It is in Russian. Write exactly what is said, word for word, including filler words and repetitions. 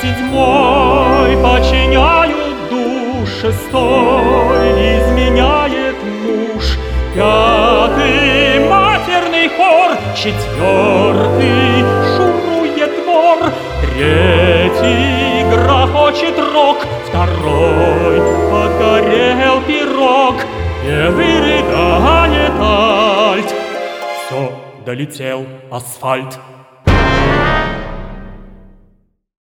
Седьмой подчиняют душ, шестой изменяет муж, пятый матерный хор, четвертый шурует вор, третий грохочет рог, второй подгорел пирог, первый рыдает альт. Все, долетел асфальт.